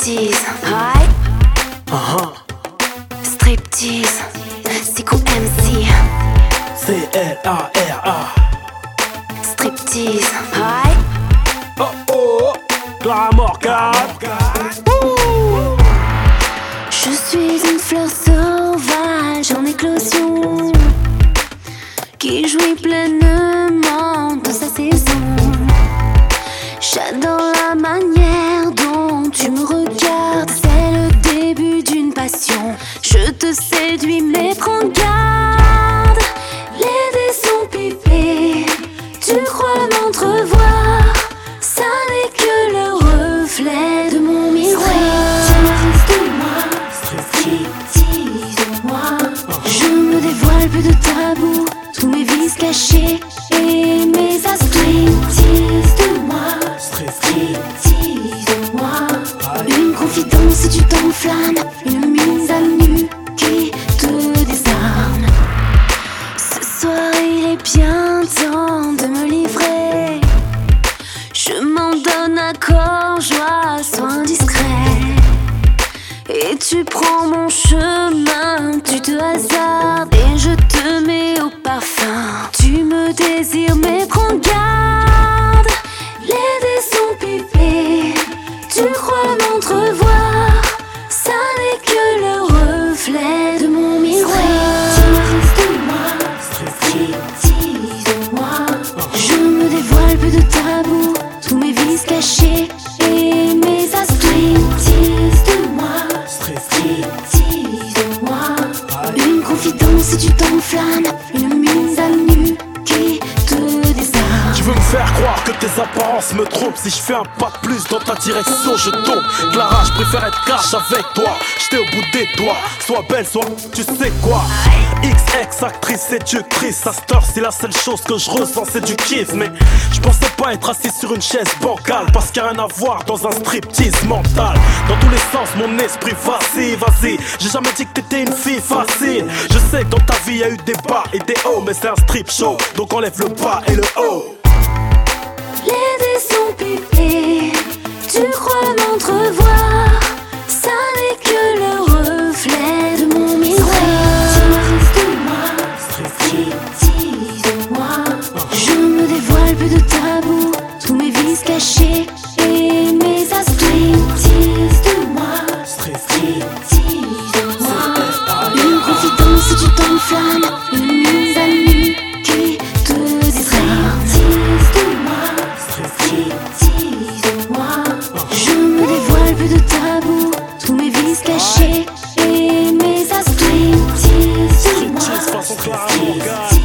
Striptease, aïe. Striptease, c'est quoi MC? C-L-A-R-A. Striptease, aïe. Oh oh, Clara Morgan. Je suis une fleur sauvage en éclosion qui jouit pleinement de sa saison. J'adore la manière dont tu me regardes, c'est le début d'une passion. Je te séduis mais prends garde, les dés sont pipés, tu crois m'entrevoir, ça n'est que le reflet de mon miroir. Striptease de moi, je me dévoile, plus de tabou, tous mes vices cachés et mes astuces. Striptease de moi, striptease de moi, une confidence et tu t'enflammes, une mise à nu qui te désarme. Ce soir il est bien temps de me livrer, je m'en donne à corps, joie, soin discret. Et tu prends mon chemin, tu te hasardes et je te mets au parfum. Tu me désires mais prends garde, les dés sont pipés, tu crois m'entrevoir, ça n'est que le reflet de mon miroir. Striptease de moi, je me dévoile, plus de tabou, tous mes vices cachés et mes astuces. Striptease de moi, striptease de moi, une confidence et tu t'enflammes, une mise à nu qui te désarme. Tu veux me faire croire que tes apparences me trompent. Si je fais un pas de plus dans ta direction, je tombe. Clara, je préfère être cash avec toi. J'étais au bout des doigts. Sois belle, sois tu sais quoi. XX, actrice, séductrice. À cette heure, c'est la seule chose que je ressens, c'est du kiff. Mais je pensais pas être assis sur une chaise bancale, parce qu'il y a rien à voir dans un striptease mental. Dans tous les sens, mon esprit vacille, vas-y. J'ai jamais dit que t'étais une fille facile. Je sais que dans ta vie, y a eu des bas et des hauts, mais c'est un strip show, donc enlève le bas et le haut. Les dés sont pipés, tu crois m'entrevoir, ça n'est que le reflet de mon miroir. Striptease de moi, je me dévoile, plus de tabou, tous mes vices cachés et mes astuces. Striptease de moi, striptease de moi, une confidence et tu t'enflammes, une mise à nu qui te désarme. Striptease de moi, striptease de moi, je me dévoile, plus de tabou, tous mes vices cachés et mes astuces. Striptease de moi, Façon Clara Morgan.